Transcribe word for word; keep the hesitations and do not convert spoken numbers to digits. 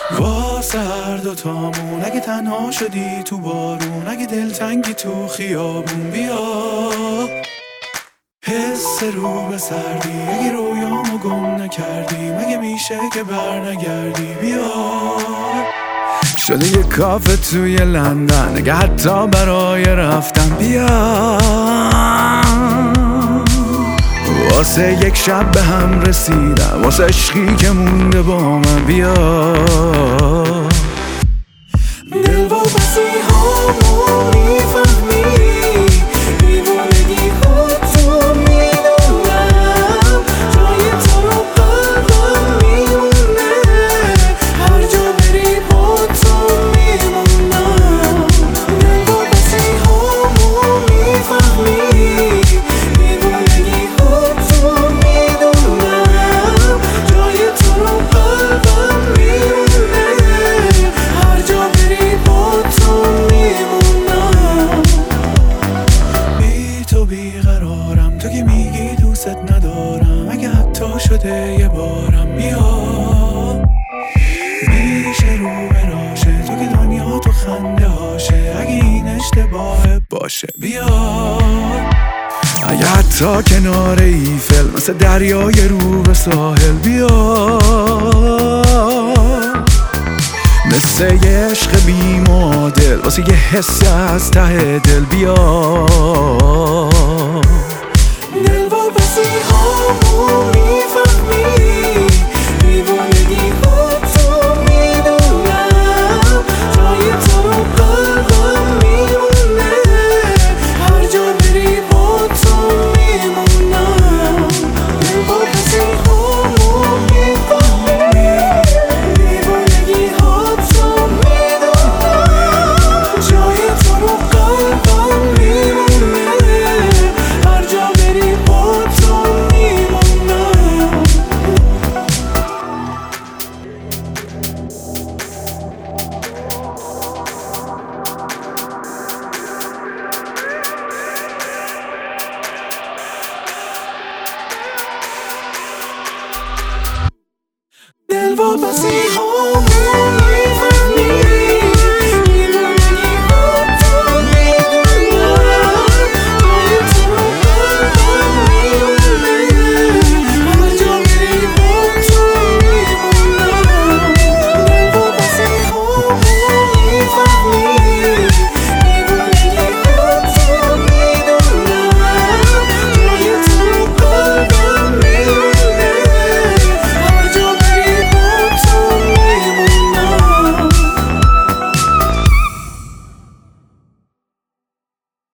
وا سرد و تامون، اگه تنها شدی تو بارون، اگه دلتنگی تو خیابون، بیا حس رو به سردی، اگه رویامو گم نکردی، مگه میشه که بر نگردی، بیا شده یه کافه توی لندن، اگه حتی برای رفتن، بیا واسه یک شب به هم رسیدم، واسه عشقی که مونده با من، بیا دل و بسی هامو میفهمی، دیوونگی ها تو میدونم، جای تو رو قلبم میمونه، هر جا بری با تو میمونم. دل و بسی هامو میفهمی، دیوونگی ها تو میدونم، جای تو رو قلبم میمونه، هر جا بری با تو میمونم. بی تو بیقرارم، تو که میگی دوست ندارم، اگه حتی شده یه بارم، بیا میشه رو براشه، تو که دنیا تو خنده هاشه، اگه این اشتباهه باشه، بیا اگه حتی کنار ایفل، مثل دریای رو به ساحل، بیا مثل یه عشق بی معادل، واسه یه حس از ته دل، بیا دل و بسی هامو میفهمی، دیوانگی ها تو میدونم، جای تو رو قلبم میمونه، هر جا بری با تو میمونم. دل و بسی هامو میفهمی، دیوانگی ها تو میدونم، جای تو رو قلبم میمونه، هر جا بری با تو میمونم. دل و بسی